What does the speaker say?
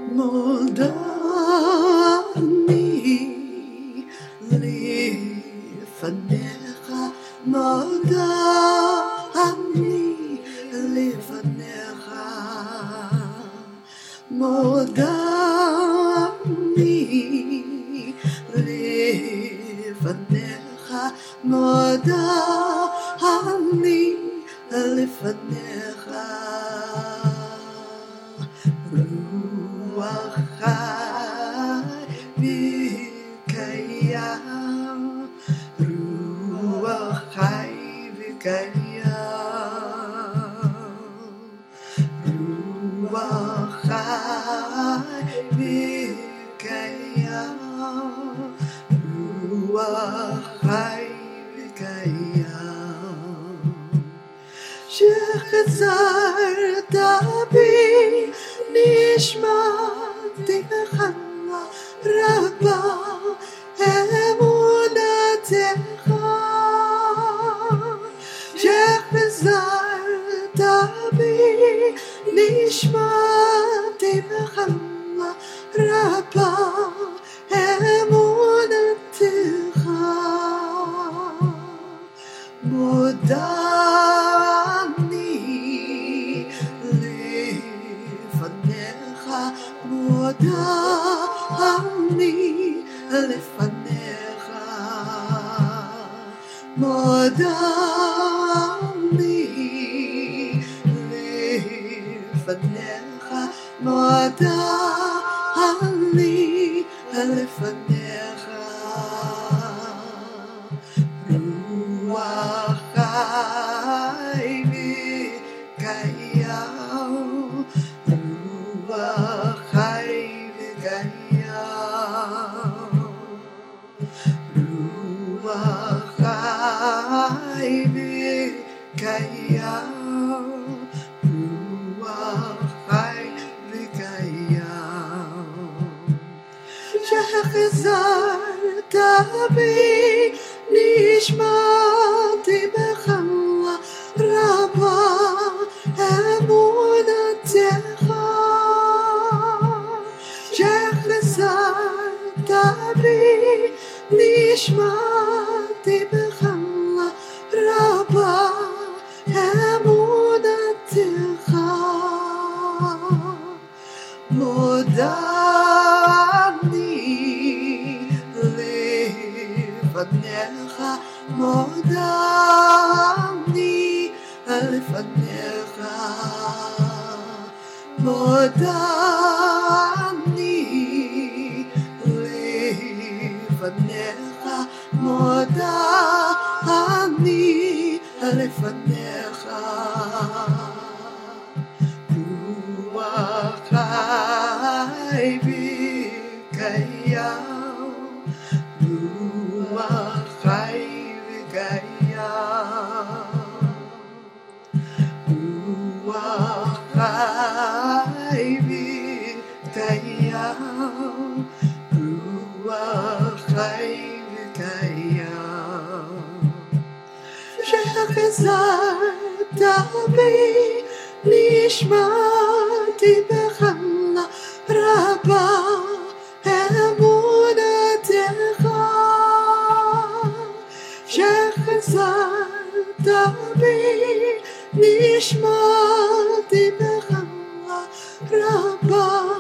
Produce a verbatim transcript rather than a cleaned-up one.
מודעני לפניך, מודעני לפניך, מודעני לפניך, מודעני לפניך. רוח חי וקיים, רוח חי וקיים, רוח חי וקיים, רוח חי וקיים. שחזרת בי נשמעתי בחמה רבה אמונתך, שחזרת בי נשמעתי בחמה רבה אמונתך. מודעני לפניך, מודעני לפניך, מודעני לפניך, מודעני לפניך. רוח חי וקיים, רוח חי וקיים, רוח חי וקיים, רוח חי וקיים. שחזרת בי נשמעתי בחמה רבה אמונתך, שחזרת בי נשמעתי בחמה רבה אמונתך. מודעני לפניך, מודעני לפניך, מודעני לפניך, מודעני לפניך. רוח חי וקיים, רוח חי וקיים, רוח חי וקיים, רוח חי וקיים. שחזרת בי נשמעתי בחמה רבה אמונתך, שחזרת בי נשמעתי בחמה רבה